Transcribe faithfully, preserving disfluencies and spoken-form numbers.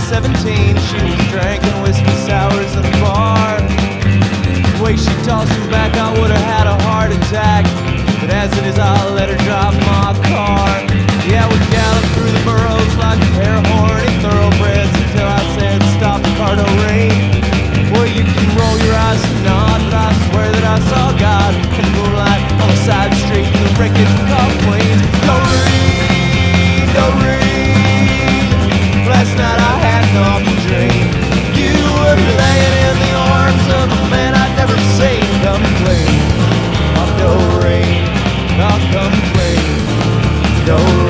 seventeen, she was drinking whiskey sours in a bar. The way she tossed me back, I would've had a heart attack, but as it is, I'll let her drive my car. Yeah, we galloped through the boroughs like a pair of horny thoroughbreds until I said, stop the car, don't rain. Well, you can roll your eyes and nod, but I swear that I saw God in the moonlight on the side street in the wreckage car planes. Doreen, Doreen, last night I had an awful dream. You were laying in the arms of a man I'd never seen. Come clean, oh Doreen, oh come clean, Doreen.